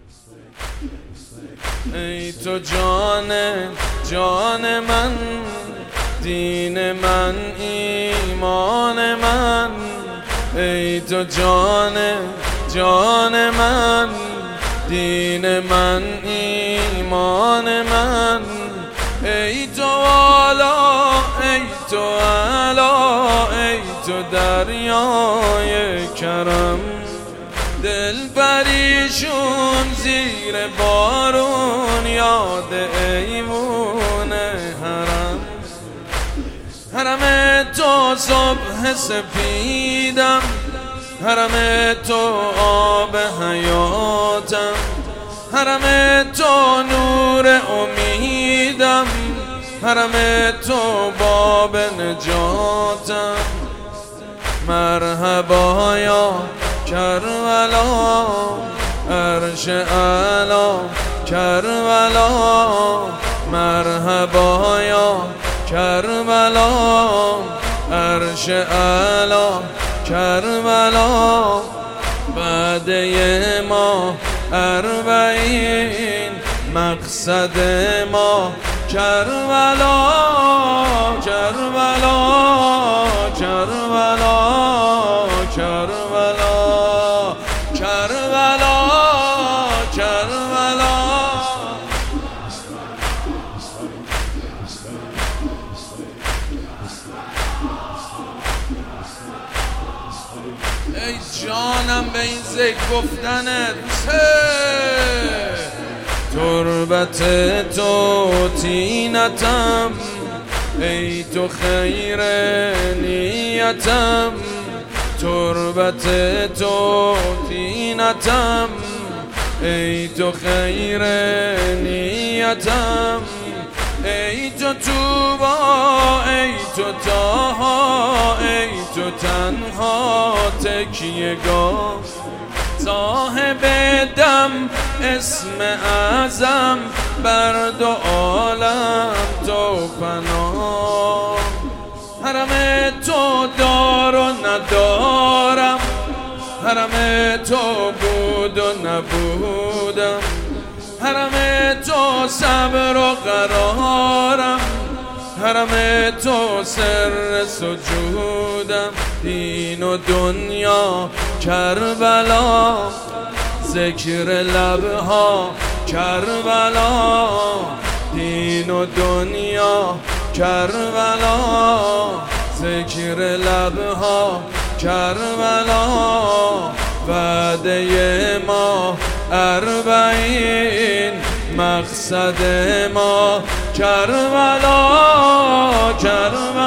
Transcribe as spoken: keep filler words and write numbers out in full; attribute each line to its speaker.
Speaker 1: ای تو جان جان من، دین من ایمان من. ای تو جان جان من، دین من ایمان من. ای تو والا ای تو علا، ای تو دریای کرم. دل پریشون زیر بارون، یاد ایوون حرم. حرم تو صبح سپیدم، حرم تو آب حیاتم. حرم تو نور امیدم، حرم تو باب نجاتم. مرحبا یا کربلا، عرش اعلا کربلا. مرحبا یا کربلا، عرش اعلا کربلا. بعد ما اربعین، مقصد ما کربلا کربلا کربلا کربلا کربلا کربلا. ای جانم به این ذکر گفتنت، تربت تو تینتم. ای تو خیر نیتم، تربت تو تینتم. ای تو خیر نیتم. ای تو توبا ای تو تاها، ای تو تنها تکیه‌گاه. صاحب دم اسم اعظم، بر دو عالم تو پناه. حرم تو دار و ندارم، حرم تو بود و نبودم. حرم تو صبر و قرارم، حرم تو سر سجودم. دین و دنیا کربلا، ذکر لبها کربلا. دین و دنیا کربلا، ذکر لبها کربلا. وعده ما اربعین، مقصد ما کربلا کربلا.